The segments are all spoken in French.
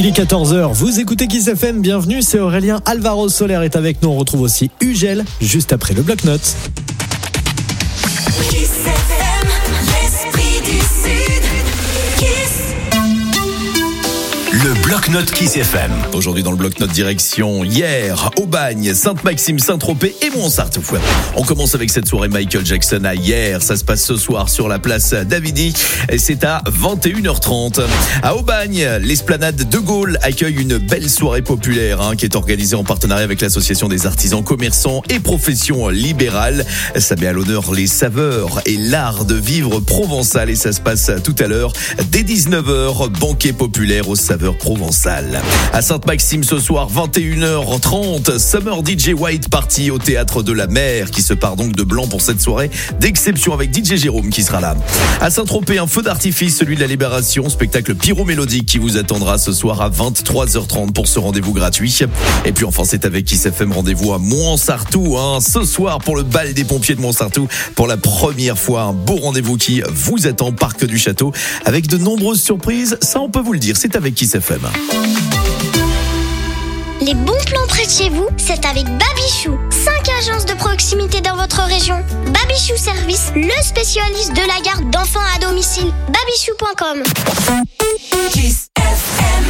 Depuis 14h, vous écoutez Kiss FM, bienvenue, c'est Aurélien. Alvaro Soler est avec nous, on retrouve aussi Ugel juste après le bloc-notes. Kiss FM, l'esprit du Sud. Kiss. Le bloc-notes Kiss FM. Aujourd'hui dans le bloc-notes direction Hyères, Aubagne, Sainte-Maxime, Saint-Tropez et Montsartou. On commence avec cette soirée Michael Jackson à Hyères. Ça se passe ce soir sur la place Davidy et c'est à 21h30. À Aubagne, l'esplanade de Gaulle accueille une belle soirée populaire qui est organisée en partenariat avec l'association des artisans, commerçants et professions libérales. Ça met à l'honneur les saveurs et l'art de vivre provençal et ça se passe tout à l'heure dès 19h. Banquet populaire aux saveurs provençales. À Sainte-Maxime ce soir 21h30, Summer DJ White Party au Théâtre de la Mer qui se part donc de blanc pour cette soirée d'exception avec DJ Jérôme qui sera là. À Saint-Tropez, un feu d'artifice, celui de la Libération, spectacle pyro-mélodique qui vous attendra ce soir à 23h30 pour ce rendez-vous gratuit. Et puis enfin c'est avec Kiss FM, rendez-vous à Montsartou ce soir pour le bal des pompiers de Montsartou pour la première fois, un beau rendez-vous qui vous attend, Parc du Château, avec de nombreuses surprises, ça on peut vous le dire, c'est avec Kiss FM. Les bons plans près de chez vous, c'est avec Babichou. 5 agences de proximité dans votre région. Babichou Service, le spécialiste de la garde d'enfants à domicile. Babichou.com. Kiss FM.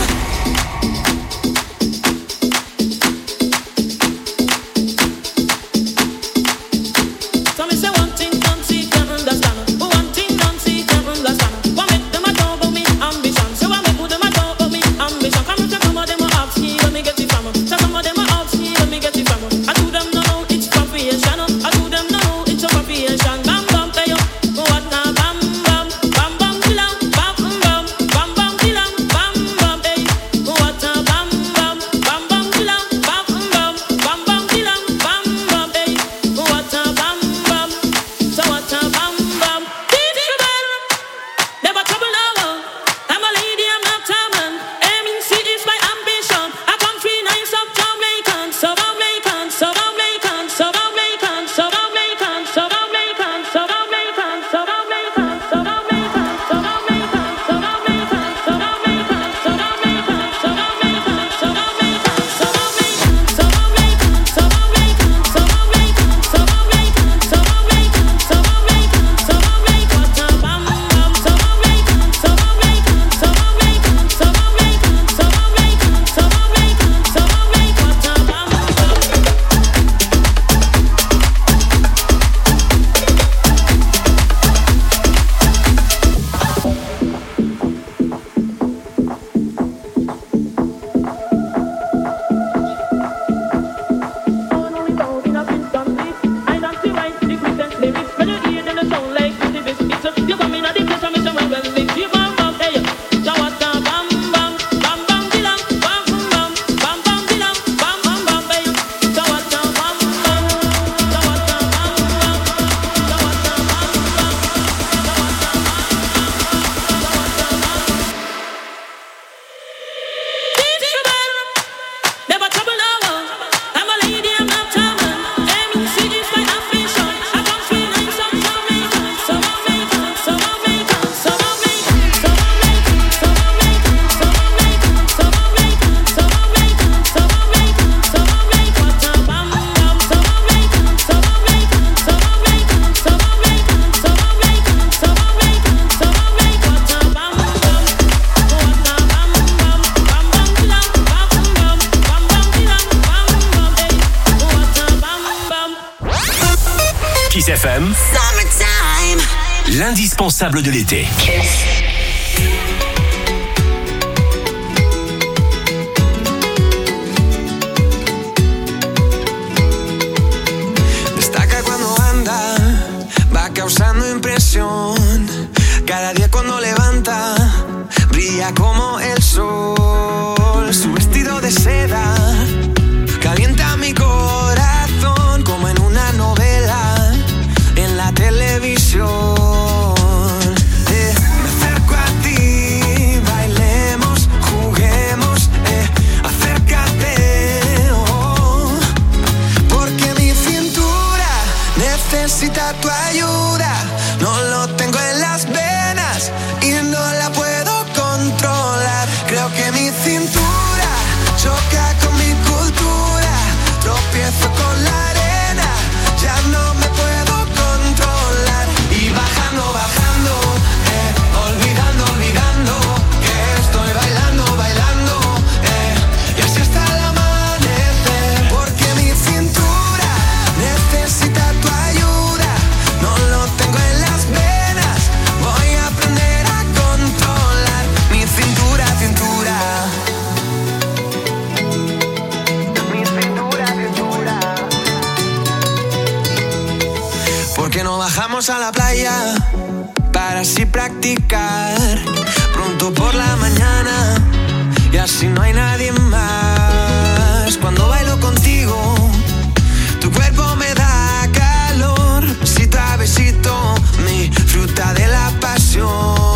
FM, l'indispensable de l'été. Destaca cuando anda, va causando impresión. Cada día cuando levanta, brilla como el sol. Su vestido de seda calienta mi corazón como en una novela en la televisión. Me acerco a ti, bailemos, juguemos, acércate, porque mi cintura necesita tu ayuda. No lo tengo en las venas y no la puedo controlar. Creo que mi cintura choca con mi cultura, tropiezo con la arena, ya no me puedo controlar. Y bajando, bajando, olvidando, olvidando, que estoy bailando, bailando, y así hasta el amanecer. Porque mi cintura necesita tu ayuda, no lo tengo en las venas, voy a aprender a controlar mi cintura, cintura. Mi cintura, cintura. ¿Por qué no bajamos a la playa para así practicar pronto por la mañana y así no hay nadie más? Cuando bailo contigo, tu cuerpo me da calor, besito a besito, mi fruta de la pasión.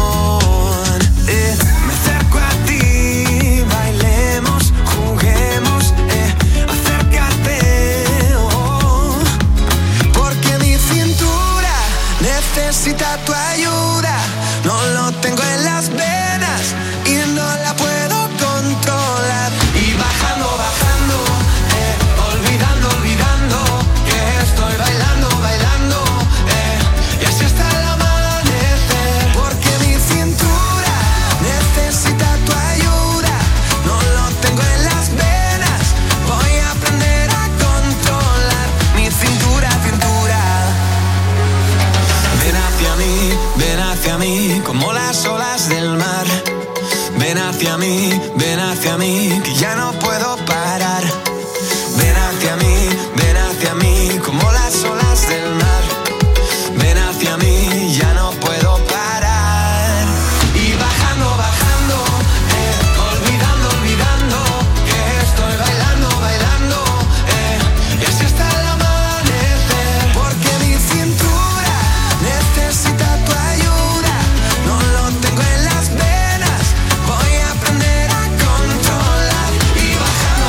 Me acerco a ti, bailemos, juguemos, acércate, oh, porque mi cintura necesita tu ayuda, no lo tengo en las venas y no la puedo controlar. Y bajando, bajando, olvidando, olvidando, que estoy bailando, bailando, y así hasta el amanecer. Porque mi cintura necesita tu ayuda, no lo tengo en las venas, voy a aprender a controlar mi cintura, cintura. Ven hacia mí, como las olas del mar. Ven hacia mí, que ya no puedo parar. Ven hacia mí, como las olas del mar. Ven hacia mí, ya no puedo parar. Y bajando, bajando, olvidando, olvidando, que estoy bailando, bailando, y así hasta el amanecer. Porque mi cintura necesita tu ayuda, no lo tengo en las venas, voy a aprender a controlar. Y bajando,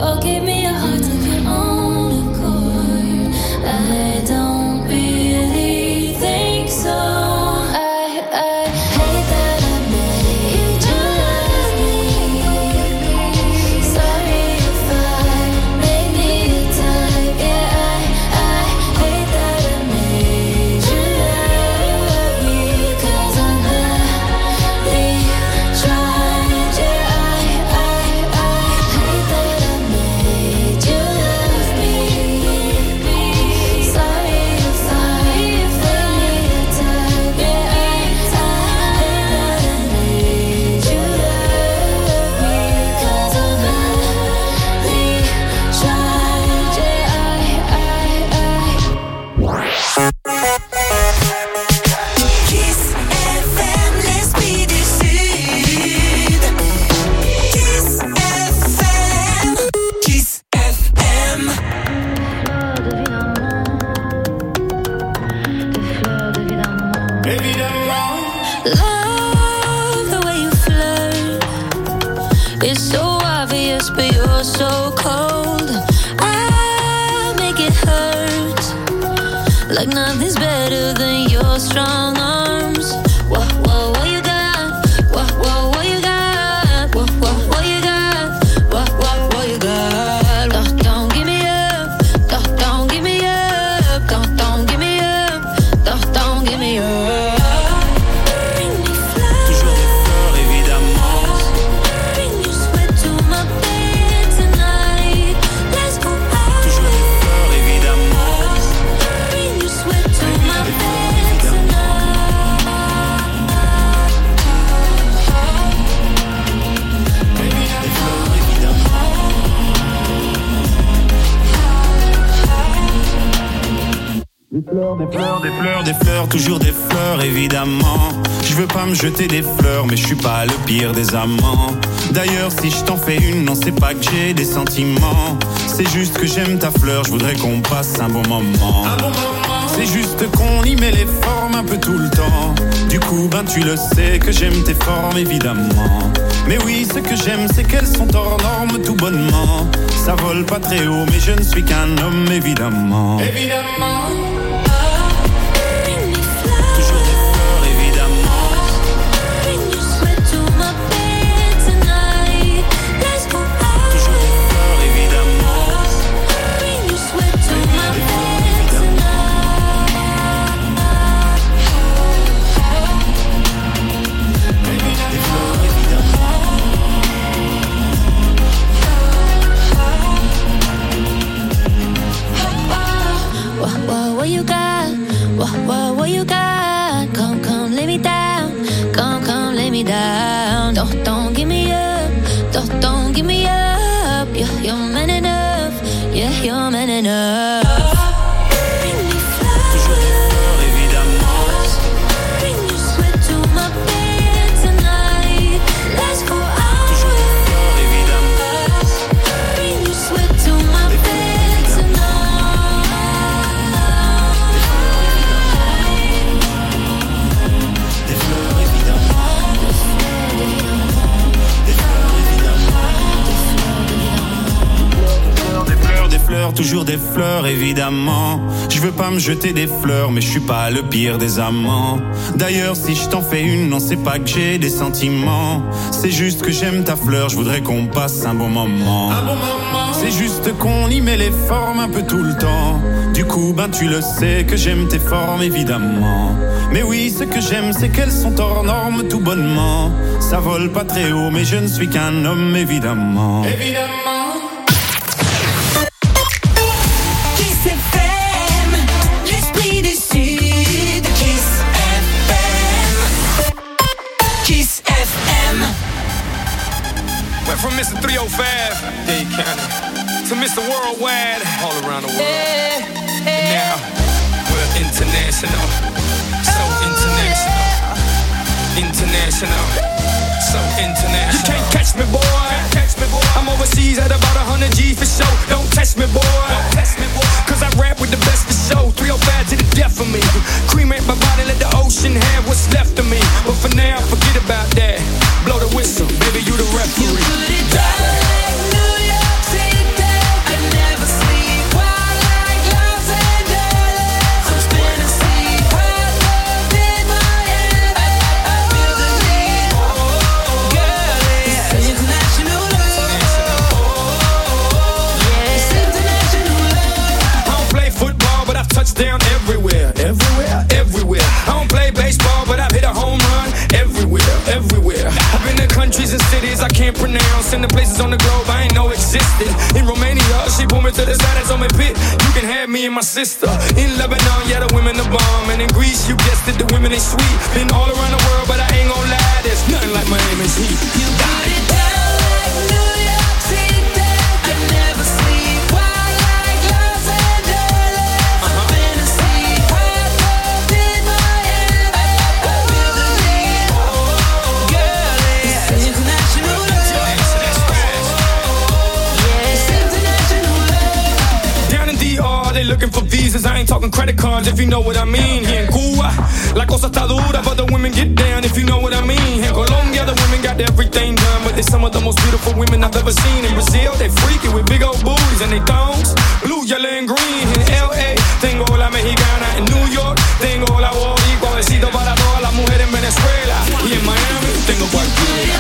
Oh, give me your heart of your own accord. I don't really think so. I hate that I made you love me. Sorry if I made me a type. Yeah, I hate that I made you love me. 'Cause I'm really trying. Yeah, I hate that I made you love me. Sorry if I made me a type. Yeah, I hate that I made you love me. 'Cause I'm really trying. Kiss FM, l'esprit du Sud. Kiss FM. Kiss FM. Love the way you flirt. It's so obvious, but you're so cold. I'll make it hurt. Like nothing's better than your strong arms. What you got? What you got? What you got? What you got? Don't give me up. Don't give me up. Don't give me up. Don't give me up. Bring me flowers. Toujours des fleurs, évidemment. Bring you sweat to my bed tonight. Let's go out. Toujours des fleurs, évidemment. Bring you sweat to my bed tonight. Des fleurs, toujours des fleurs, évidemment. Je veux pas me jeter des fleurs, mais je suis pas le pire des amants. D'ailleurs, si je t'en fais une, non, c'est pas que j'ai des sentiments. C'est juste que j'aime ta fleur, je voudrais qu'on passe un bon moment. C'est juste qu'on y met les formes un peu tout le temps. Du coup, ben tu le sais que j'aime tes formes, évidemment. Mais oui, ce que j'aime, c'est qu'elles sont hors normes tout bonnement. Ça vole pas très haut, mais je ne suis qu'un homme, évidemment. Bring me flowers. Toujours des fleurs, évidemment. Bring you sweat to my bed tonight. Let's go out. Toujours des fleurs, évidemment. Bring you sweat to my bed tonight. Des fleurs, évidemment. What you got? What you got? Come, lay me down. Come, lay me down. Don't give me up. Don't give me up. You're man enough. Yeah, you're man enough. Bring me flowers. Toujours des fleurs, évidemment. Bring you sweat to my bed tonight. Let's go out. Toujours des fleurs, évidemment. Bring you sweat to my bed tonight. Des fleurs, évidemment. Des fleurs, toujours des fleurs, évidemment. Je veux pas me jeter des fleurs, mais je suis pas le pire des amants. D'ailleurs, si je t'en fais une, non, c'est pas que j'ai des sentiments. C'est juste que j'aime ta fleur, je voudrais qu'on passe un bon moment. C'est juste qu'on y met les formes un peu tout le temps. Du coup, ben tu le sais que j'aime tes formes, évidemment. Mais oui, ce que j'aime, c'est qu'elles sont hors normes tout bonnement. Ça vole pas très haut, mais je ne suis qu'un homme, évidemment. Kiss FM, l'esprit du Sud. Kiss FM. Kiss FM. Went from Mr. 305, Dade County, to Mr. Worldwide, all around the world. And now, we're international, so international, international, so international. You can't catch me, boy. I'm overseas at about 100 G for show. Don't test me, boy. Cause I rap with the best for show. 305 to the death of me. Cremate my body, let the ocean have what's left of me. But for now, forget about that. Blow the whistle, baby, you the referee. You put it down like New York, take it down. and cities I can't pronounce, and the places on the globe I ain't know existed. In Romania, she pulled me to the side and told me, "Pit, you can have me and my sister." In Lebanon, yeah, the women are bomb, and in Greece, you guessed it, the women ain't sweet. Been all around the world, but I ain't gon' lie, there's nothing like Miami's heat. You got it down like New York City. I never sleep. Wild like Los Angeles. Fantasy. Hot love in Miami. I feel the heat. Girl, it's international love. It's international love. Down in DR, they looking for visas. I ain't talking credit cards, if you know what I mean. Here in Cuba, la cosa está dura, but the women get down, if you know what I mean. In Colombia, the women got everything done, but they're some of the most beautiful women I've ever seen. In Brazil, they freaky with big old booties and they thongs, blue, yellow, and green. In LA, tengo la mexicana. In New York, tengo la boricua. Besito para todas las mujeres en Venezuela. Y en Miami, tengo cualquiera.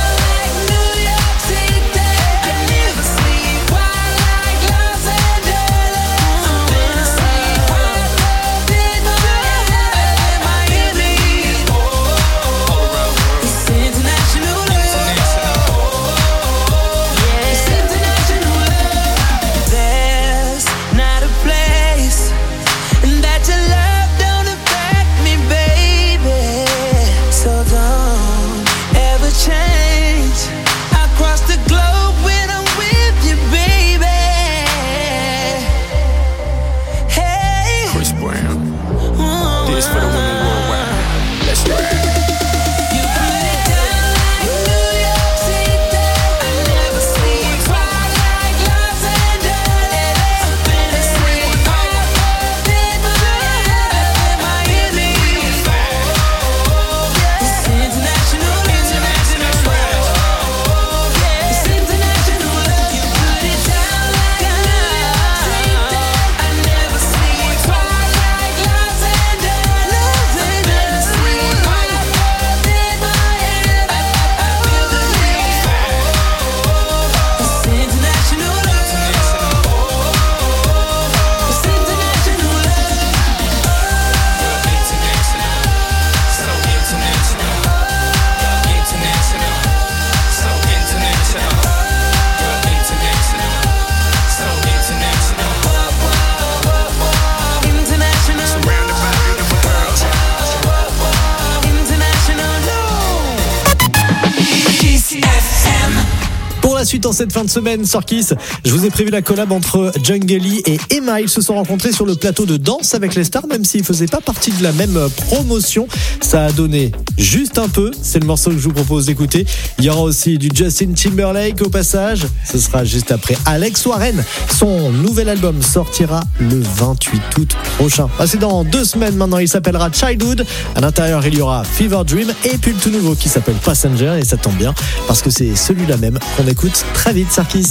Suite en cette fin de semaine sur Kiss, je vous ai prévu la collab entre Jungly et Emma. Ils se sont rencontrés sur le plateau de Danse avec les stars, même s'ils faisaient pas partie de la même promotion. Ça a donné juste un peu. C'est le morceau que je vous propose d'écouter. Il y aura aussi du Justin Timberlake au passage. Ce sera juste après Alex Warren. Son nouvel album sortira le 28 août prochain. C'est dans 2 semaines maintenant. Il s'appellera Childhood. À l'intérieur, il y aura Fever Dream et puis le tout nouveau qui s'appelle Passenger. Et ça tombe bien parce que c'est celui-là même qu'on écoute très vite sur Kiss.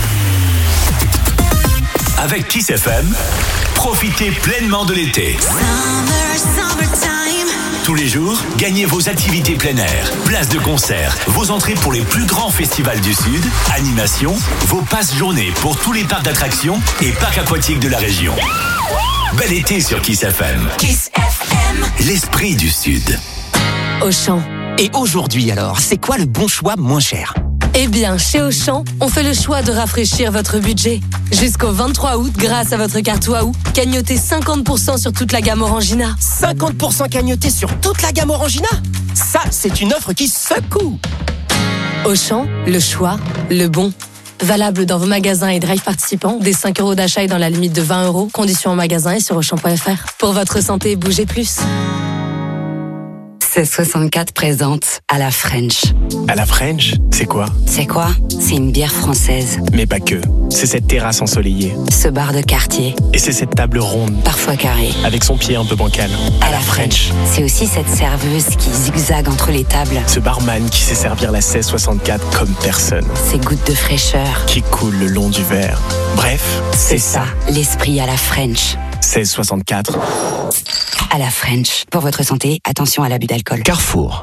Avec Kiss FM, profitez pleinement de l'été. Tous les jours, gagnez vos activités plein air, places de concert, vos entrées pour les plus grands festivals du Sud, animations, vos passes journées pour tous les parcs d'attractions et parcs aquatiques de la région. Bel été sur Kiss FM. Kiss FM. L'esprit du Sud. Auchan. Et aujourd'hui alors, c'est quoi le bon choix moins cher ? Eh bien, chez Auchan, on fait le choix de rafraîchir votre budget. Jusqu'au 23 août, grâce à votre carte Waouh, cagnotez 50% sur toute la gamme Orangina. 50% cagnoté sur toute la gamme Orangina ? Ça, c'est une offre qui secoue. Auchan, le choix, le bon. Valable dans vos magasins et drive participants, dès 5 € d'achat et dans la limite de 20 €. Conditions en magasin et sur Auchan.fr. Pour votre santé, bougez plus. 1664 présente à la French. À la French, c'est quoi ? C'est quoi ? C'est une bière française. Mais pas que. C'est cette terrasse ensoleillée. Ce bar de quartier. Et c'est cette table ronde. Parfois carrée. Avec son pied un peu bancal. À la French. C'est aussi cette serveuse qui zigzague entre les tables. Ce barman qui sait servir la 1664 comme personne. Ces gouttes de fraîcheur. Qui coulent le long du verre. Bref, c'est ça. L'esprit à la French. 1664. À la French. Pour votre santé, attention à l'abus d'alcool. Carrefour.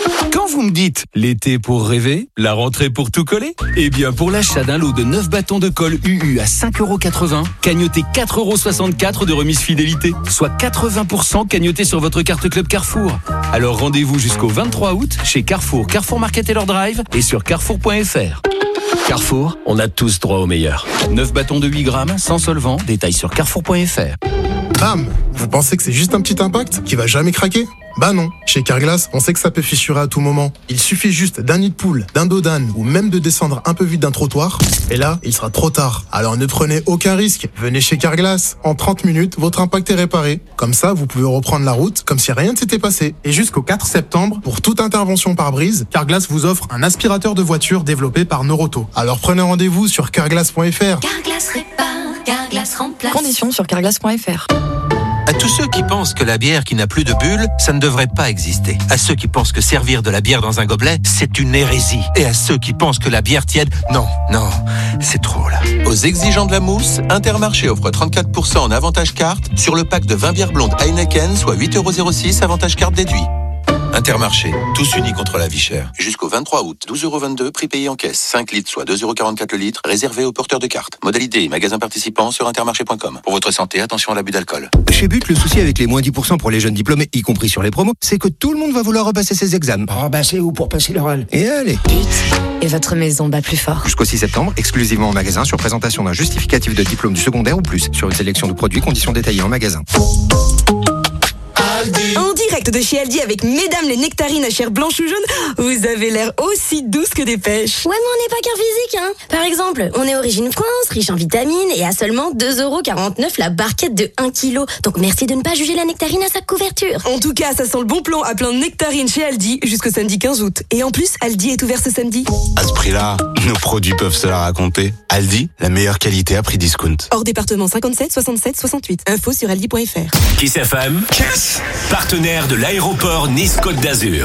Quand vous me dites l'été pour rêver, la rentrée pour tout coller, eh bien pour l'achat d'un lot de 9 bâtons de colle UU à 5,80 €, cagnotez 4,64 € de remise fidélité, soit 80% cagnoté sur votre carte Club Carrefour. Alors rendez-vous jusqu'au 23 août chez Carrefour, Carrefour Market et leur drive et sur carrefour.fr. Carrefour, on a tous droit au meilleur. 9 bâtons de 8 grammes, sans solvant, détail sur carrefour.fr. Bam! Vous pensez que c'est juste un petit impact qui va jamais craquer? Bah non. Chez Carglass, on sait que ça peut fissurer à tout moment. Il suffit juste d'un nid de poule, d'un dos d'âne ou même de descendre un peu vite d'un trottoir. Et là, il sera trop tard. Alors ne prenez aucun risque. Venez chez Carglass. En 30 minutes, votre impact est réparé. Comme ça, vous pouvez reprendre la route comme si rien ne s'était passé. Et jusqu'au 4 septembre, pour toute intervention par brise, Carglass vous offre un aspirateur de voiture développé par Noroto. Alors prenez rendez-vous sur carglass.fr. Carglass répare, Carglass remplace. Conditions sur carglass.fr. À tous ceux qui pensent que la bière qui n'a plus de bulles, ça ne devrait pas exister. À ceux qui pensent que servir de la bière dans un gobelet, c'est une hérésie. Et à ceux qui pensent que la bière tiède, non, c'est trop là. Aux exigeants de la mousse, Intermarché offre 34% en avantage carte sur le pack de 20 bières blondes Heineken, soit 8,06 € avantage carte déduit. Intermarché, tous unis contre la vie chère. Jusqu'au 23 août, 12,22 €, prix payé en caisse. 5 litres, soit 2,44 € le litre, réservé aux porteurs de cartes. Modalité et magasin participant sur intermarché.com. Pour votre santé, attention à l'abus d'alcool. Chez But, le souci avec les moins 10% pour les jeunes diplômés, y compris sur les promos, c'est que tout le monde va vouloir repasser ses examens. Oh bah c'est où pour passer l'oral? Et allez. Et votre maison bat plus fort. Jusqu'au 6 septembre, exclusivement en magasin, sur présentation d'un justificatif de diplôme du secondaire ou plus, sur une sélection de produits, conditions détaillées en magasin. En direct de chez Aldi avec mesdames les nectarines à chair blanche ou jaune, vous avez l'air aussi douce que des pêches. Ouais, mais on n'est pas qu'un physique, hein. Par exemple, on est origine France, riche en vitamines et à seulement 2,49 € la barquette de 1 kg. Donc merci de ne pas juger la nectarine à sa couverture. En tout cas, ça sent le bon plan à plein de nectarines chez Aldi jusqu'au samedi 15 août. Et en plus, Aldi est ouvert ce samedi. À ce prix-là, nos produits peuvent se la raconter. Aldi, la meilleure qualité à prix discount. Hors département 57 67 68. Info sur aldi.fr. Kiss FM, partenaire de l'aéroport Nice-Côte d'Azur.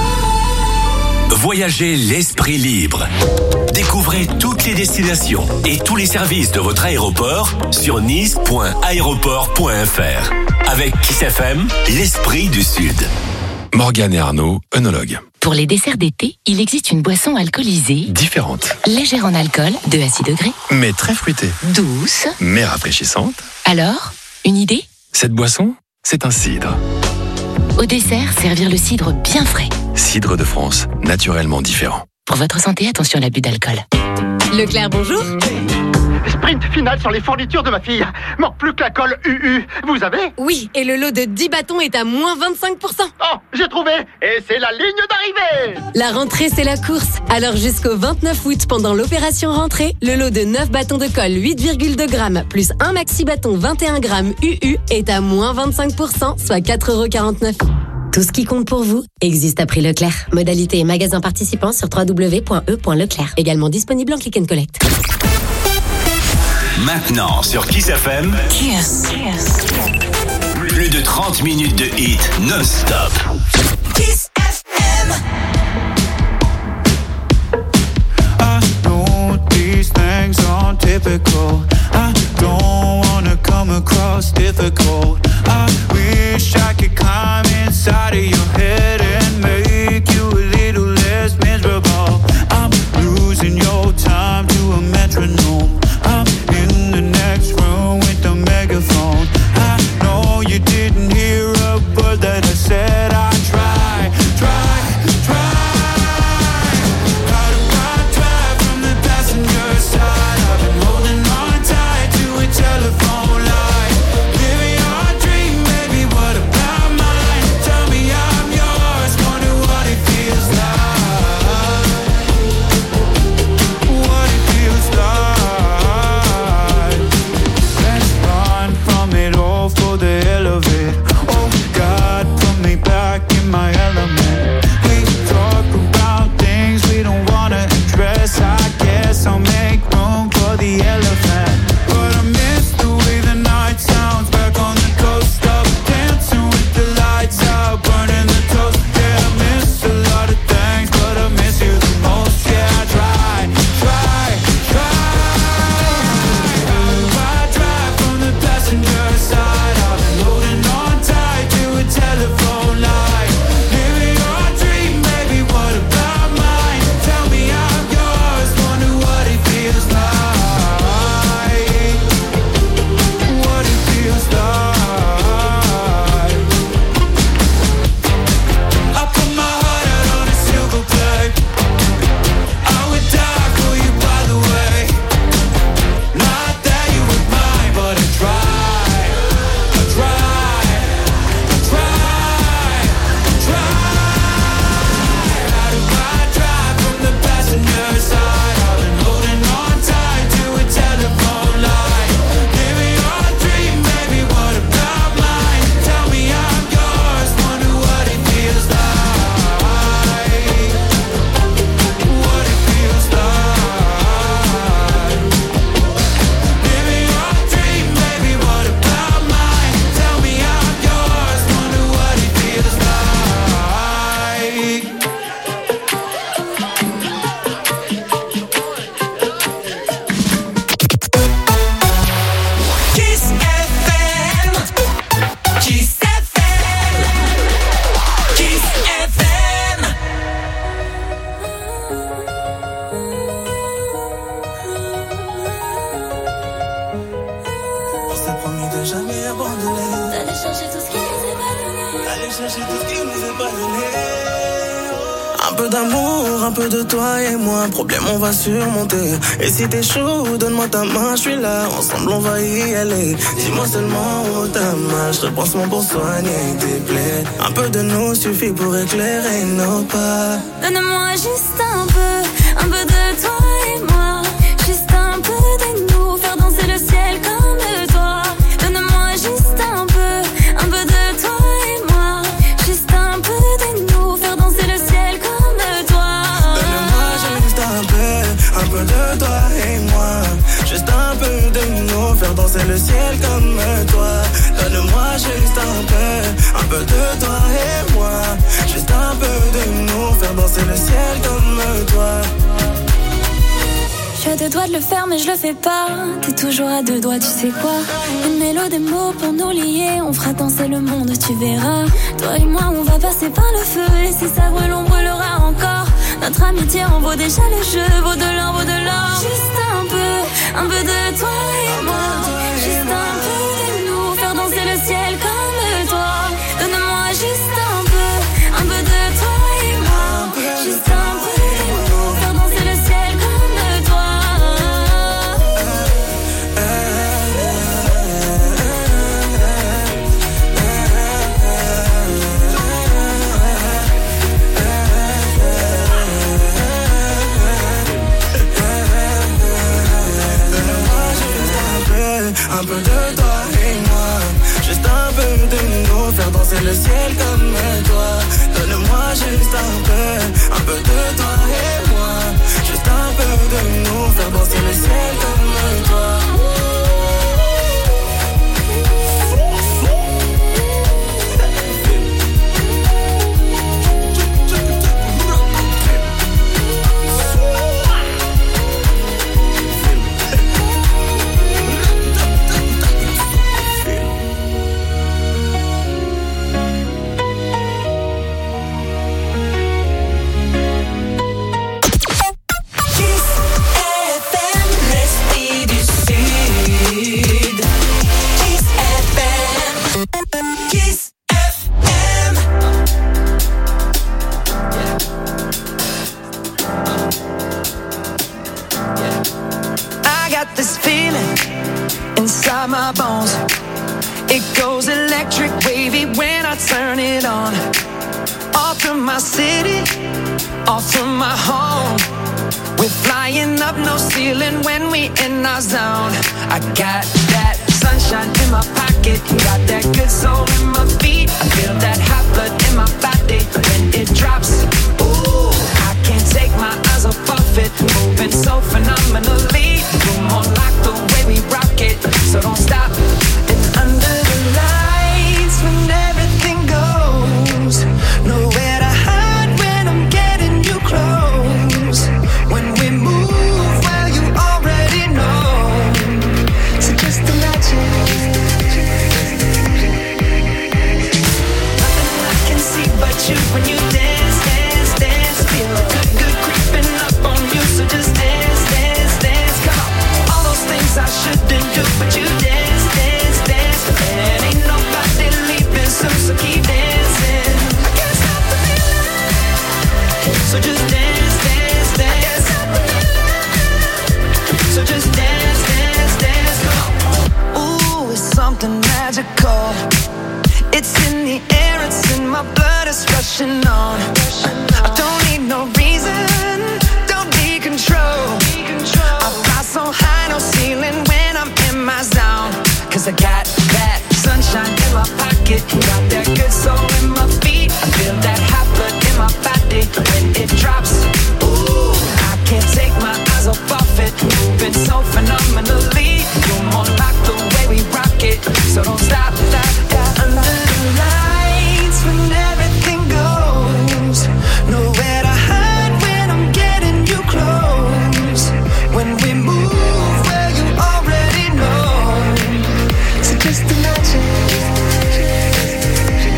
Voyagez l'esprit libre. Découvrez toutes les destinations et tous les services de votre aéroport sur nice.aéroport.fr. Avec Kiss FM, l'esprit du Sud. Morgane et Arnaud, œnologues. Pour les desserts d'été, il existe une boisson alcoolisée Différente. légère en alcool, 2 à 6 degrés, Mais très fruitée. douce. Mais rafraîchissante. Alors, une idée? Cette boisson, c'est un cidre. Au dessert, servir le cidre bien frais. Cidre de France, naturellement différent. Pour votre santé, attention à l'abus d'alcool. Leclerc, bonjour. Sprint final sur les fournitures de ma fille. Manque plus que la colle UU. Vous avez? Oui, et le lot de 10 bâtons est à moins 25%. Oh, j'ai trouvé. Et c'est la ligne d'arrivée. La rentrée, c'est la course. Alors jusqu'au 29 août, pendant l'opération rentrée, le lot de 9 bâtons de colle 8,2 grammes plus un maxi bâton 21 grammes UU est à moins 25%, soit 4,49 €. Tout ce qui compte pour vous existe à prix Leclerc. Modalité et magasin participants sur www.e.leclerc. Également disponible en click and collect. Maintenant sur Kiss FM, plus de 30 minutes de hits non-stop. Kiss FM. I know these things aren't typical. I don't wanna come across difficult. I wish I could climb inside of your head and make you a little less miserable. I'm losing your time to a metronome. I'm in the next room with the megaphone. I know you didn't hear a word that I said. I try. How do I drive from the passenger side? I've been holding on tight to a telephone line. Living on m'avait jamais abandonné. D'aller chercher tout ce qui nous est pas donné. Aller chercher tout ce qui nous est pas donné. Un peu d'amour, un peu de toi et moi. Problème, on va surmonter. Et si t'es chaud, donne-moi ta main, je suis là. Ensemble, on va y aller. Dis-moi seulement où t'as mal. Je repense mon pour soigner tes plaies. Un peu de nous suffit pour éclairer nos pas. Donne-moi juste un peu de toi et moi. Juste un peu de nous, faire danser le ciel comme toi. Donne-moi juste un peu de toi et moi. Juste un peu de nous, faire danser le ciel comme toi. Donne-moi juste un peu de toi et moi. Juste un peu de nous, faire danser le ciel comme toi. Donne-moi juste un peu de toi et moi. Juste un peu de nous, faire danser le ciel comme toi. Je suis à deux doigts de le faire mais je le fais pas. T'es toujours à deux doigts, tu sais quoi. Une mélodie, des mots pour nous lier. On fera danser le monde, tu verras. Toi et moi on va passer par le feu. Et si ça brûle, on brûlera encore. Notre amitié en vaut déjà le jeu. Vaut de l'or, vaut de l'or. Juste un peu de toi et moi. Juste un peu de nous, faire danser le ciel comme toi. Donne-moi juste un peu de toi et moi. Juste un peu de nous, faire danser le ciel comme toi. Un peu de toi et moi. Juste un peu de nous, faire danser le ciel comme toi. Donne-moi juste un peu de toi et moi. Juste un peu de nous, faire danser le ciel comme toi. This feeling inside my bones. It goes electric wavy when I turn it on. Off from my city, off from my home. We're flying up no ceiling when we in our zone. I got that sunshine in my pocket, got that good soul in my feet. I feel that hot blood in my body when it drops. Ooh, I can't take my eyes off it, moving so phenomenally. You're more like the way we rock it, so don't stop. And under the lights, when everything goes, nowhere to hide when I'm getting you close. When we move, well, you already know. So just imagine. Nothing I can see but you when you dance, dance, dance. Feel good, good creeping up on you, so just dance, dance, dance. Come on, all those things I shouldn't do, but you dance, dance, dance. And ain't nobody leaving soon, so keep dancing. I can't stop the feeling, so just dance, dance, dance. I can't stop the feeling, so just dance, dance, dance. Come on. Ooh, it's something magical. It's in the air, it's in my blood, it's rushing on. I don't need no reason, don't need control. I fly so high, no ceiling when I'm in my zone. Cause I got that sunshine in my pocket, got that good soul in my feet. I feel that hot blood in my body when it drops. Ooh, I can't take my eyes off it, moving so phenomenally. You're more like the way we rock it, so don't stop, stop, stop. Under the lights when everything goes, nowhere to hide when I'm getting you close. When we move, well, you already know. So just imagine.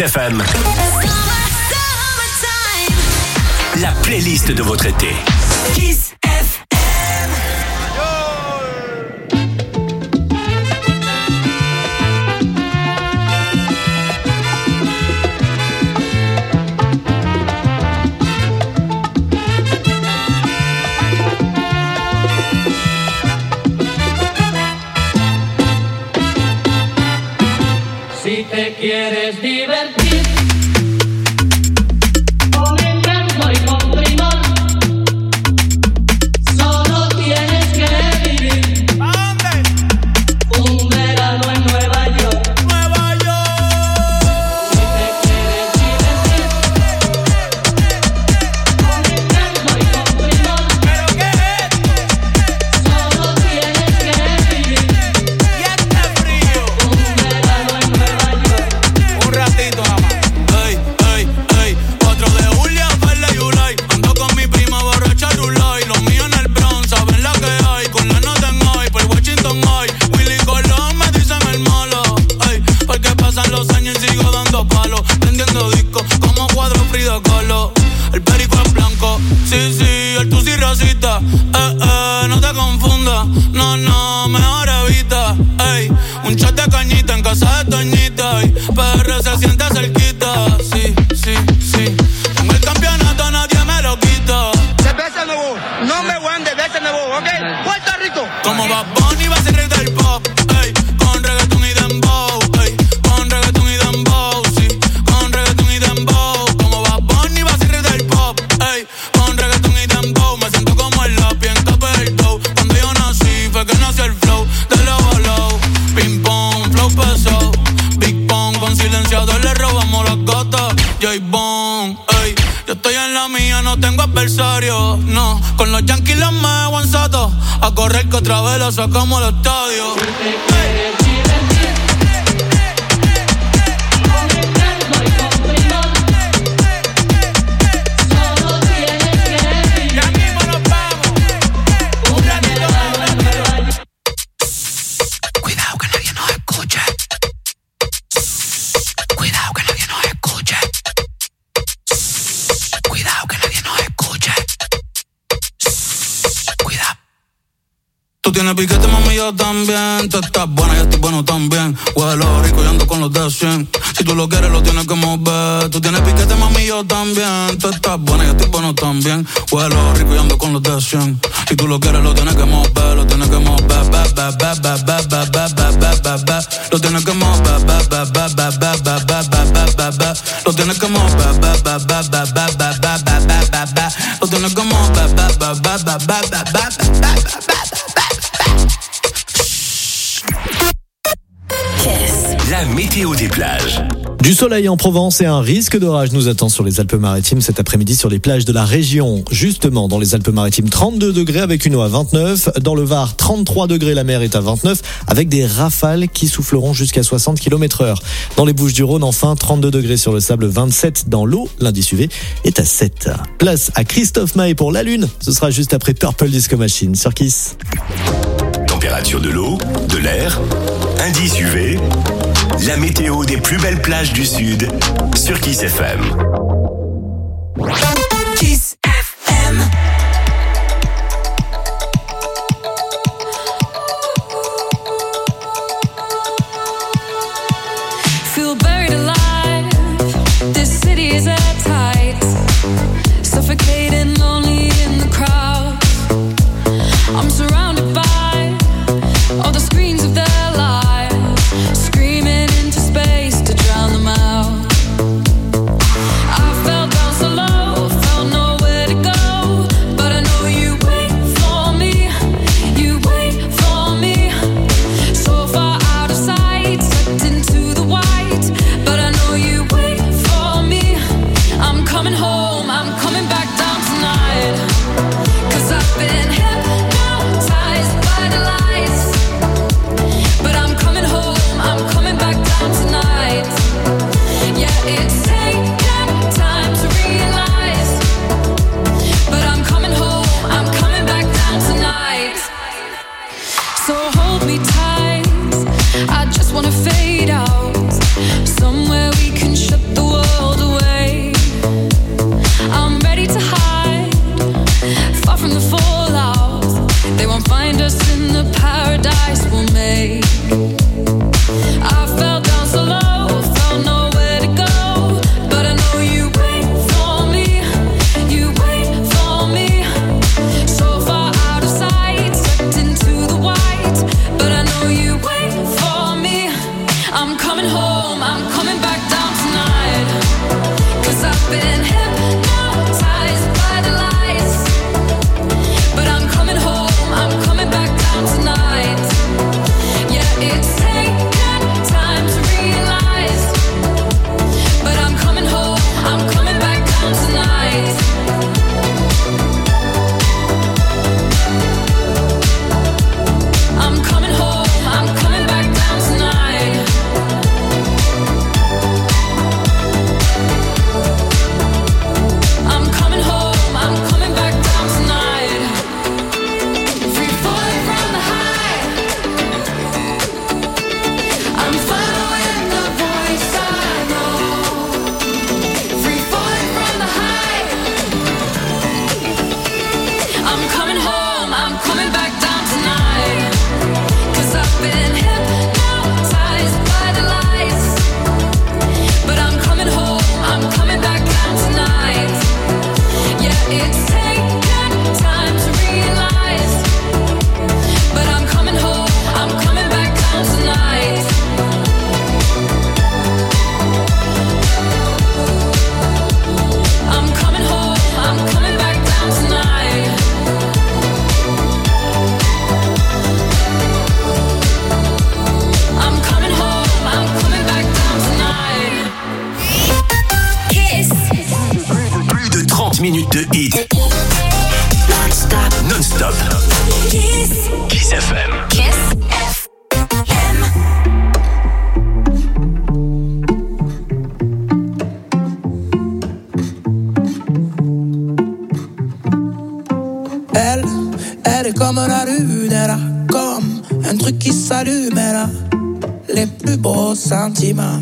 FM. La playlist de votre été. Kiss FM. Si te quieres divertir con encanto y con primor, solo tienes que vivir un verano en Nueva York. Nueva York. Si te quieres divertir con encanto y con primor, ¿pero qué es? Solo tienes que vivir y este frío un verano en Nueva York. Un ratito nada más. Ey, ey, ey, 4 de julio, Perla y Ulay. Ando con mi prima borracha Rulay. Los míos en el Bronx, saben la que hay. Con la nota en hoy, por Washington hoy. Willy Colón me dicen el malo. Ey, porque pasan los años y sigo dando palos. Prendiendo discos como cuadro Frida Kahlo. El perico es blanco, sí, sí, el tusi rosita. No te confundas, no, no, mejor evita. Ey, un shot de cañita en casa de Toñita. Ey, PR se siente cerquita, sí, sí, sí. Con el campeonato nadie me lo quita. Cerveza nuevo, number one de Cerveza nuevo, ¿ok? Puerto Rico. Como Bad Bunny va a ser rey del pop. Ey, con reggaeton y dembow. Ey, con reggaeton y dembow, sí. Con reggaeton y dembow. Como Bad Bunny va a ser rey del pop. Ey, con reggaeton y dembow. Me siento como el lápiz en Capel Dough. Cuando yo nací fue que nació el flow de low a low. Ping pong, flow pesado. Big Pong, con silenciador le robamos las gatas. J-Bone, ey, yo estoy en la mía, no tengo adversario. No, con los Yankees los me aguanzato. A correr que otra vez la sacamos al estadio. Cuidado que nadie nos escuche. Cuidado que nadie nos escuche. Cuidado que nadie nos escuche. Cuidado. Tú tienes piquete, mami, yo también. Tú estás buena, yo estoy bueno también. Huelo rico y ando con los de 100. Si tú lo quieres, lo tienes que mover. Tú tienes piquete, mami, yo también. Tú estás buena, yo estoy bueno también. Huelo rico y ando con los de 100. Si tú lo quieres, lo tienes que mover. Lo tienes que mover. Lo tienes que mover. Lo tienes que mover. Lo tienes que mover. La météo des plages. Du soleil en Provence et un risque d'orage nous attend sur les Alpes-Maritimes cet après-midi sur les plages de la région. Justement, dans les Alpes-Maritimes, 32 degrés avec une eau à 29. Dans le Var, 33 degrés, la mer est à 29 avec des rafales qui souffleront jusqu'à 60 km/h. Dans les Bouches-du-Rhône, enfin, 32 degrés sur le sable, 27 dans l'eau. L'indice UV est à 7. Place à Christophe Maé pour la Lune. Ce sera juste après Purple Disco Machine sur Kiss. Température de l'eau, de l'air, indice UV, la météo des plus belles plages du Sud sur Kiss FM. Kiss FM. Feel buried alive. This city is at tight. Suffocating, lonely in the crowd. I'm surrounded by all the screens of their lives, screaming into space to drown them out. I fell down so low, felt nowhere to go, but I know you wait for me, you wait for me. So far out of sight, sucked into the white, but I know you wait for me. I'm minutes de hit. Non-stop. Kiss FM. Elle est comme la lune, elle a comme un truc qui s'allume, elle a les plus beaux sentiments.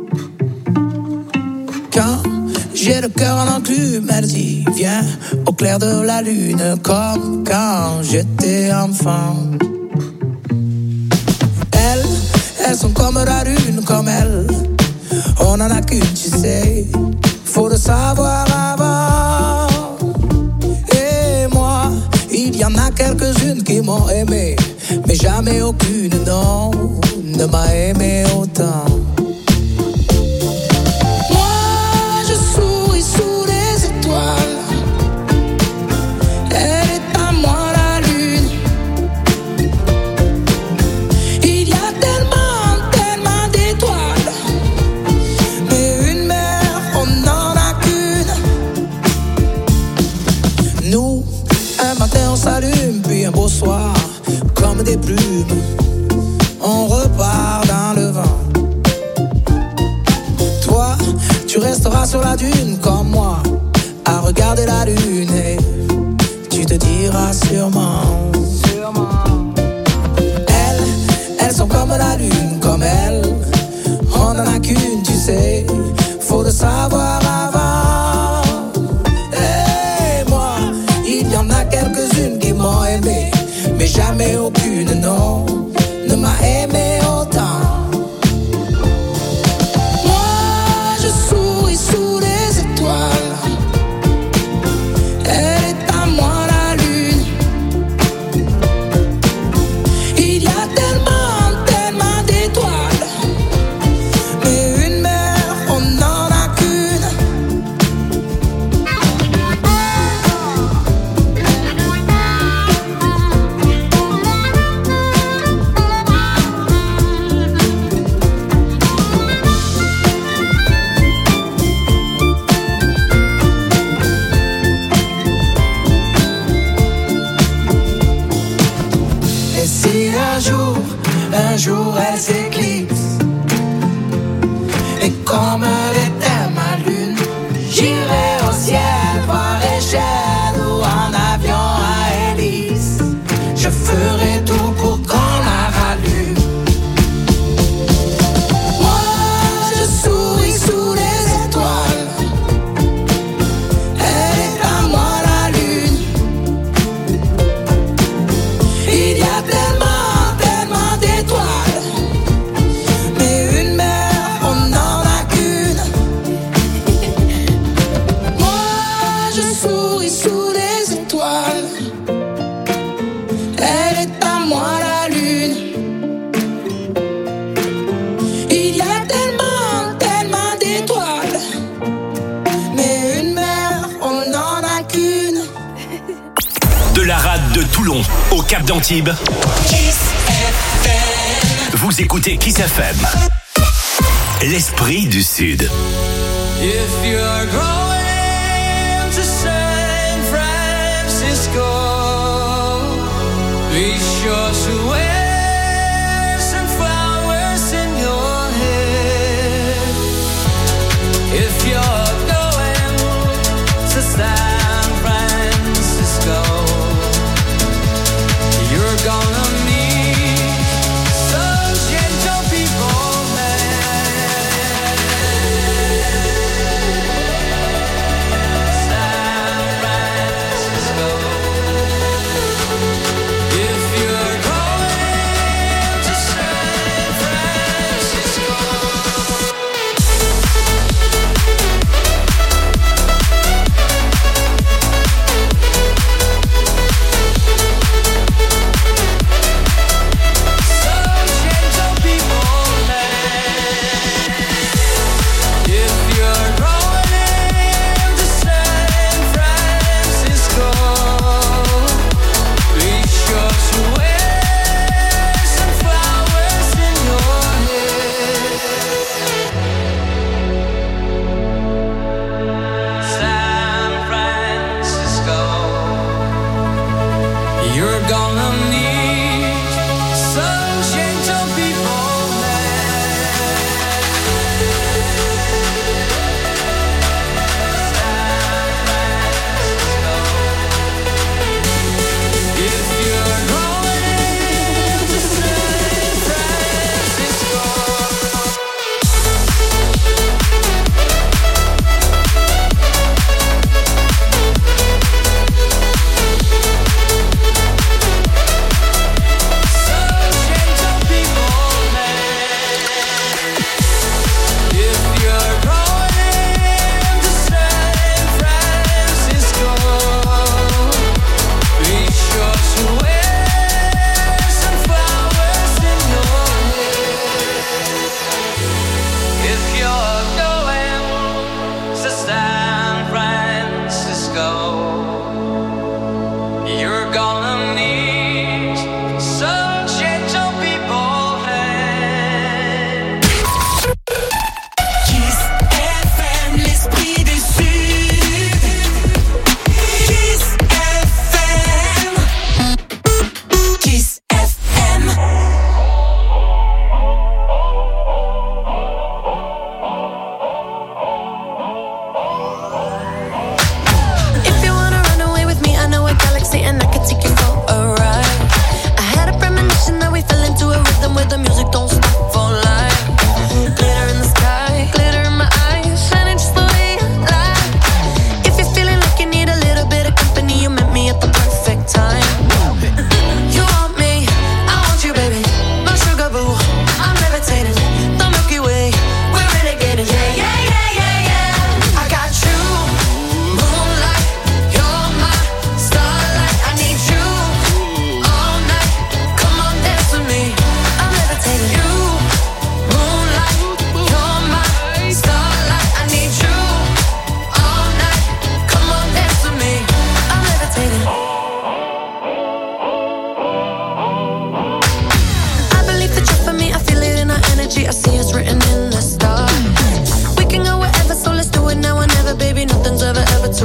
Quand j'ai le cœur en enclume, elle dit viens au clair de la lune, comme quand j'étais enfant. Elles sont comme la lune, comme elle, on en a qu'une, tu sais, faut le savoir avant. Et moi, il y en a quelques-unes qui m'ont aimé, mais jamais aucune, non, ne m'a aimé autant. Moi, je souris sous les étoiles, elle est à moi la lune. Il y a tellement d'étoiles, mais une mère, on n'en a qu'une. Nous, un matin on s'allume, puis un beau soir, comme des plumes, on repart dans le vent. Toi, tu resteras sur la dune comme moi, à regarder la lune, et tu te diras sûrement. Elles sont comme la lune, comme elle, on en a qu'une, tu sais, faut le savoir avant. Et moi, il y en a quelques-unes qui m'ont aimé, mais jamais aucune, non, ne m'a aimé autant. Moi, je souris sous les étoiles, elle est à moi la lune. Il y a tellement d'étoiles, mais une mère, on n'en a qu'une. Et si un jour elle s'éclipse, et comme elle était ma lune, j'irai au ciel par échelle ou en avion à hélice. Je ferai tout pour qu'on la rallume. Moi, je souris sous les étoiles, elle est à moi la lune. Il y a tellement d'étoiles, mais une mère, on n'en a qu'une. Moi, je souris sous les étoiles, elle est à moi la lune. Il y a tellement d'étoiles, mais une mère, on n'en a qu'une. De la rade de Toulon au Cap d'Antibes, vous écoutez Kiss FM. L'esprit du Sud. If you're going to San Francisco, be sure to wear some flowers in your hair. If you're going to San Francisco, you're gonna meet some gentle people there.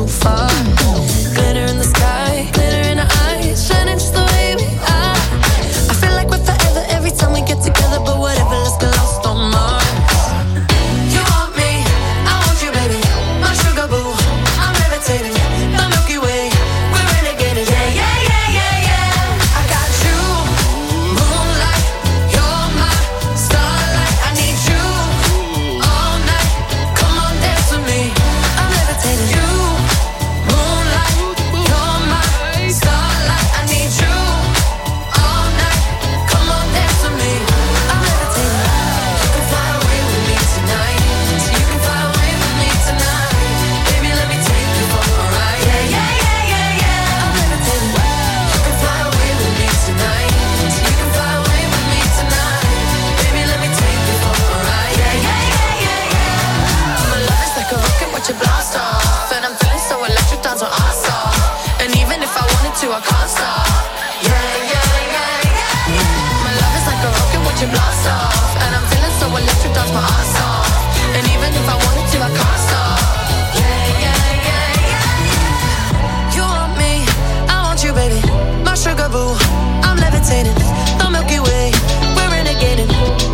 so far. Glitter in the sky, glitter in our eyes, shining just the way we are. I feel like we're forever every time we get together, but whatever, let's get lost on Mars. You want me, I want you, baby, my sugar boo. I'm levitating, the Milky Way, we're renegading. Yeah, yeah, yeah, yeah, yeah. I got you, moonlight, you're my starlight. I need you all night. Come on, dance with me. I'm levitating. You, moonlight, you're my starlight. I need you all night. Come on, dance with me. I'm levitating. You can fly away with me tonight. So you can fly away with me tonight. Baby, let me take you for a ride. Yeah, yeah, yeah, yeah, yeah. I'm levitating. You can fly away with me tonight. So you can fly away with me tonight. Baby, let me take you for a ride. Yeah, yeah, yeah, yeah, yeah. My love is like a rocket, watch it blast off. And I'm feeling so electric, dance on our song. And even if I wanted to, I can't stop. Yeah, yeah, yeah, yeah. My love is like a rocket, watch it blast off. And I'm feeling so electric, dance my ass off. And even if I wanted to, I can't stop. Yeah, yeah, yeah, yeah. You want me, I want you, baby, my sugar boo. I'm levitating, the Milky Way, we're renegading.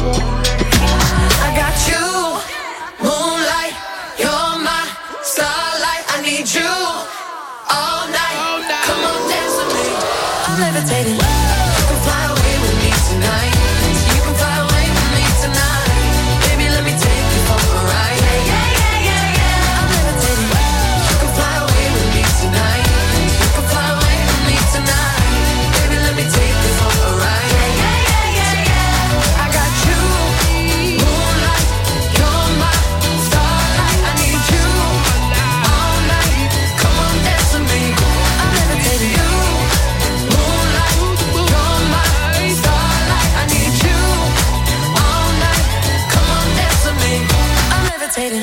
I got you, moonlight, you're my starlight. I need you all night. Come on, dance with me. I'm levitating. You can fly away with me tonight. You can fly away with me tonight. Baby, let me take you for a ride. Yeah, yeah, yeah, yeah, yeah. I'm levitating. You can fly away with me tonight. You can fly away with me tonight. Baby, let me take you for a ride. Yeah, yeah, yeah, yeah, yeah. I got you, moonlight, you're my starlight. I need you all night. Come on, dance with me. I'm levitating. You, moonlight, you're my starlight. I need you all night. Come on, dance with me. I'm levitating.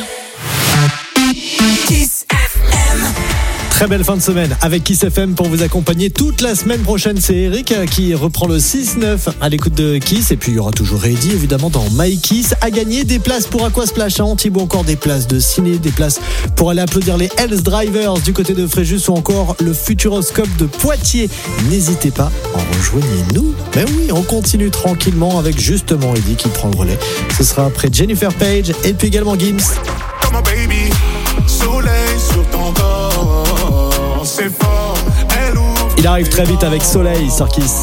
Kiss FM. Très belle fin de semaine avec Kiss FM pour vous accompagner toute la semaine prochaine. C'est Eric qui reprend le 6-9 à l'écoute de Kiss. Et puis il y aura toujours Eddie évidemment dans My Kiss à gagner des places pour Aquasplash à Antibes ou encore des places de ciné, des places pour aller applaudir les Hells Drivers du côté de Fréjus ou encore le Futuroscope de Poitiers. N'hésitez pas, rejoignez-nous. Mais oui, on continue tranquillement avec justement Eddie qui prend le relais. Ce sera après Jennifer Page et puis également Gims. Comme un baby, soleil sur ton corps, c'est fort, elle ouvre. Il arrive très vite avec Soleil sur Kiss.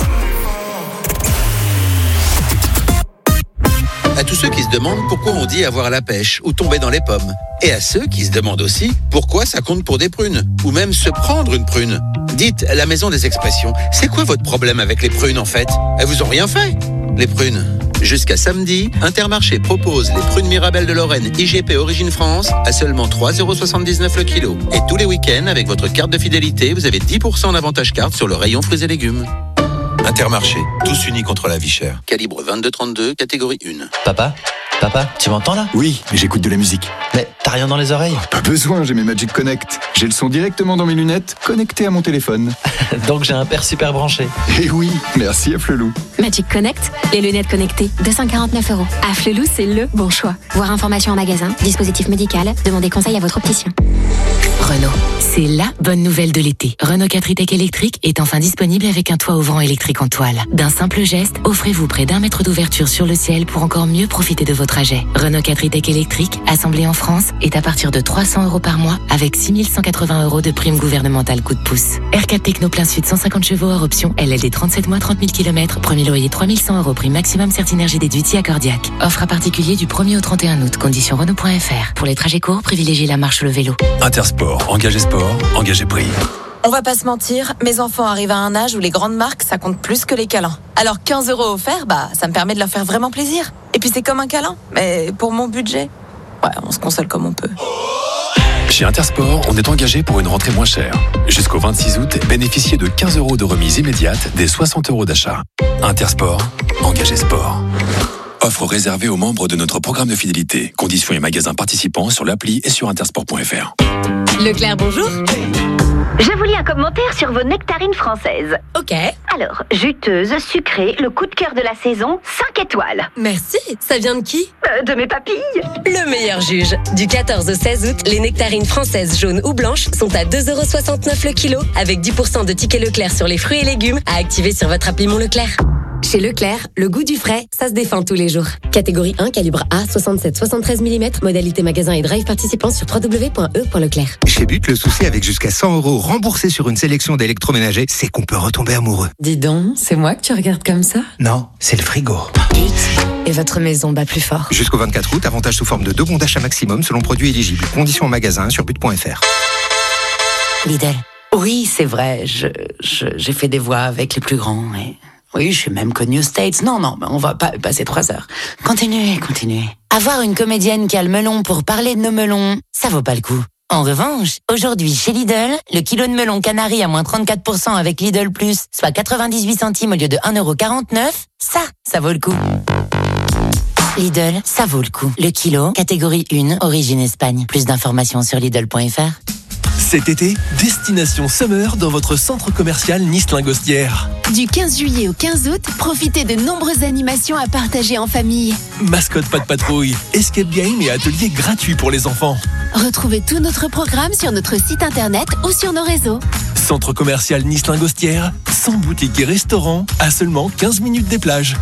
À tous ceux qui se demandent pourquoi on dit avoir la pêche ou tomber dans les pommes. Et à ceux qui se demandent aussi pourquoi ça compte pour des prunes ou même se prendre une prune. Dites, la maison des expressions, c'est quoi votre problème avec les prunes en fait ? Elles vous ont rien fait, les prunes. Jusqu'à samedi, Intermarché propose les prunes Mirabelle de Lorraine IGP Origine France à seulement 3,79€ le kilo. Et tous les week-ends, avec votre carte de fidélité, vous avez 10% d'avantage carte sur le rayon fruits et légumes. Intermarché, tous unis contre la vie chère. Calibre 22-32, catégorie 1. Papa, tu m'entends là ? Oui, j'écoute de la musique. Mais t'as rien dans les oreilles ? Pas besoin, j'ai mes Magic Connect. J'ai le son directement dans mes lunettes, connecté à mon téléphone. Donc j'ai un père super branché. Eh oui, merci à Flelou. Magic Connect, les lunettes connectées, 249€. À Flelou, c'est le bon choix. Voir information en magasin, dispositif médical, demandez conseil à votre opticien. Renault, c'est la bonne nouvelle de l'été. Renault 4 e-Tech électrique est enfin disponible avec un toit ouvrant électrique en toile. D'un simple geste, offrez-vous près d'1 mètre d'ouverture sur le ciel pour encore mieux profiter de votre trajet. Renault 4 e-Tech électrique, assemblé en France, est à partir de 300€ par mois avec 6180€ de prime gouvernementale coup de pouce. R4 Techno plein sud 150 chevaux hors option, LLD 37 mois 30 000 km, premier loyer 3100€, prime maximum Certinergie déduit à Cordiac. Offre à particulier du 1er au 31 août, conditions Renault.fr. Pour les trajets courts, privilégiez la marche ou le vélo. Intersport, engagé sport, engagé prix. On va pas se mentir, mes enfants arrivent à un âge où les grandes marques, ça compte plus que les câlins. Alors 15€ offerts, ça me permet de leur faire vraiment plaisir. Et puis c'est comme un câlin, mais pour mon budget, ouais, on se console comme on peut. Chez Intersport, on est engagé pour une rentrée moins chère. Jusqu'au 26 août, bénéficiez de 15€ de remise immédiate des 60€ d'achat. Intersport, engagé sport. Offre réservée aux membres de notre programme de fidélité. Conditions et magasins participants sur l'appli et sur intersport.fr. Leclerc, bonjour. Je vous lis un commentaire sur vos nectarines françaises. Ok. Alors, juteuse, sucrée, le coup de cœur de la saison, 5 étoiles. Merci. Ça vient de qui? De mes papilles. Le meilleur juge. Du 14 au 16 août, les nectarines françaises jaunes ou blanches sont à 2,69€ le kilo, avec 10% de tickets Leclerc sur les fruits et légumes à activer sur votre appli Mon Leclerc. Chez Leclerc, le goût du frais, ça se défend tous les jours. Catégorie 1, calibre A, 67-73 mm, modalité magasin et drive participant sur www.e.leclerc. Chez But, le souci avec jusqu'à 100 € remboursés sur une sélection d'électroménagers, c'est qu'on peut retomber amoureux. Dis donc, c'est moi que tu regardes comme ça? Non, c'est le frigo. Et votre maison bat plus fort. Jusqu'au 24 août, avantage sous forme de 2 bons d'achat maximum selon produit éligible. Conditions en magasin sur but.fr. Lidl. Oui, c'est vrai, j'ai fait des voix avec les plus grands et... Oui, je suis même connue aux States. Non, mais on va pas passer 3 heures. Continuez. Avoir une comédienne qui a le melon pour parler de nos melons, ça vaut pas le coup. En revanche, aujourd'hui, chez Lidl, le kilo de melon Canary à moins 34% avec Lidl Plus, soit 98 centimes au lieu de 1,49€, ça vaut le coup. Lidl, ça vaut le coup. Le kilo, catégorie 1, origine Espagne. Plus d'informations sur Lidl.fr. Cet été, destination Summer dans votre centre commercial Nice-Lingostière. Du 15 juillet au 15 août, profitez de nombreuses animations à partager en famille. Mascotte pas de patrouille, escape game et ateliers gratuits pour les enfants. Retrouvez tout notre programme sur notre site internet ou sur nos réseaux. Centre commercial Nice-Lingostière, 100 boutiques et restaurants à seulement 15 minutes des plages.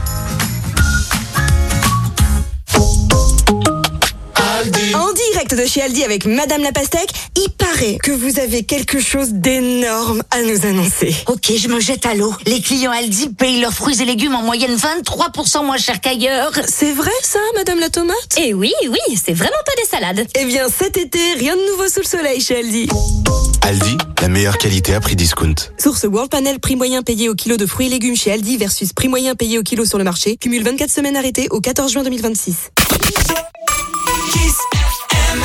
En direct de chez Aldi avec Madame la Pastèque, il paraît que vous avez quelque chose d'énorme à nous annoncer. Ok, je me jette à l'eau. Les clients Aldi payent leurs fruits et légumes en moyenne 23% moins cher qu'ailleurs. C'est vrai ça, Madame la Tomate? Eh oui, c'est vraiment pas des salades. Eh bien, cet été, rien de nouveau sous le soleil chez Aldi. Aldi, la meilleure qualité à prix discount. Source World Panel, prix moyen payé au kilo de fruits et légumes chez Aldi versus prix moyen payé au kilo sur le marché. Cumule 24 semaines arrêtées au 14 juin 2026. Kiss FM.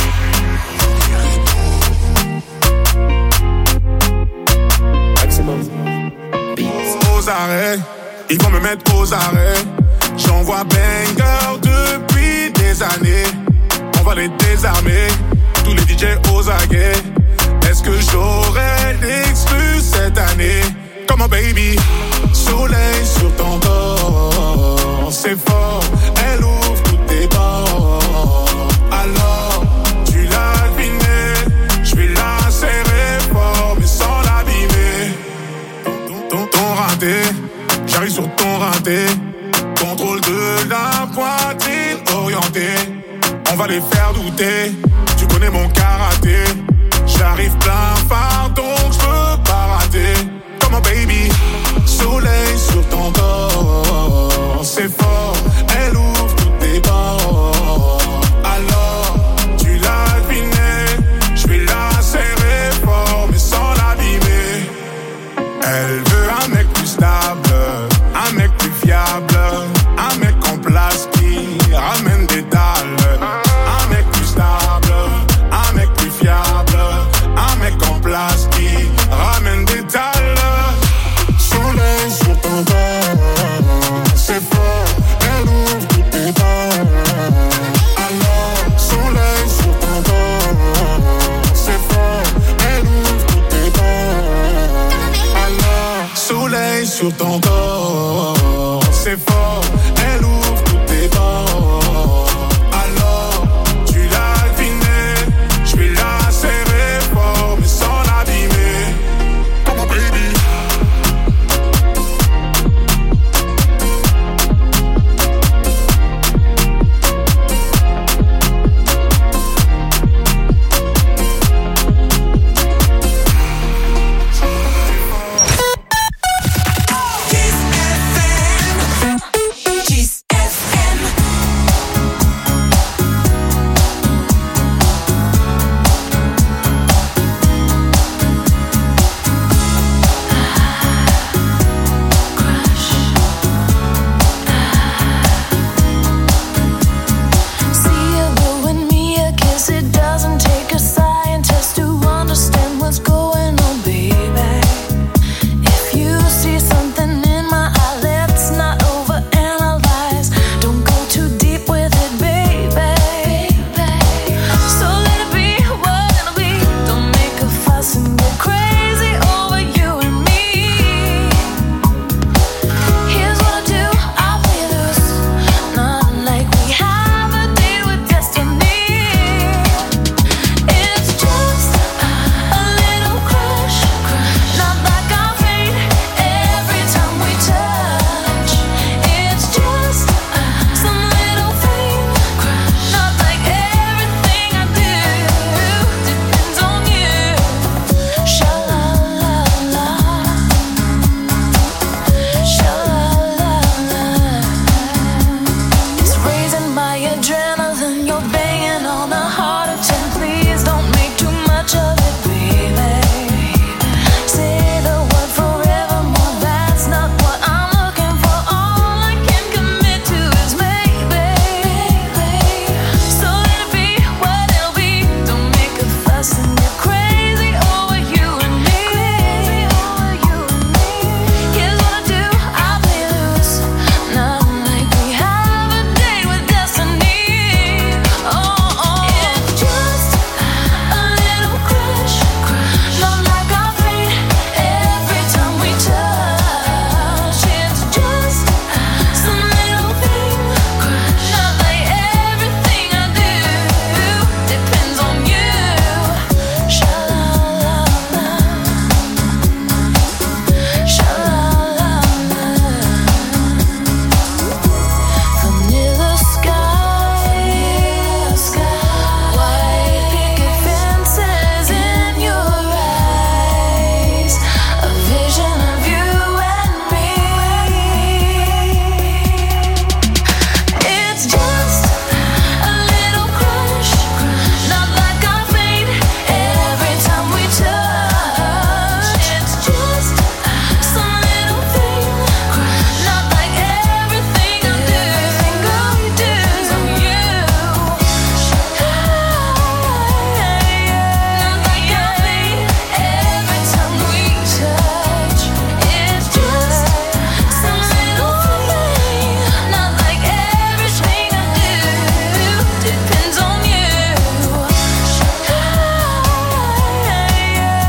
Aux arrêts, ils vont me mettre aux arrêts. J'envoie banger depuis des années. On va les désarmer, tous les DJ aux aguets. Est-ce que j'aurai l'exclu cette année? Come on baby, soleil sur ton corps. C'est fort, elle ouvre toutes tes bords. Alors, tu l'as deviné, je vais la serrer fort mais sans l'abîmer. Ton raté, j'arrive sur ton raté. Contrôle de la poitrine orientée. On va les faire douter, tu connais mon karaté. J'arrive plein phare donc je peux pas rater. Come on baby, soleil sur ton corps. C'est fort, elle ouvre toutes tes bords. Alors, tu l'as deviné, je vais la serrer fort mais sans l'abîmer. Elle veut un mec plus stable, un mec plus fiable, un mec en place qui ramène des dalles. Un mec plus stable, un mec plus fiable, un mec en place qui ramène des dalles. Soleil sur ton corps, c'est fort, elle ouvre toutes tes bords. Alors, soleil sur ton corps, c'est fort, elle ouvre toutes tes bords. Alors, soleil sur ton corps.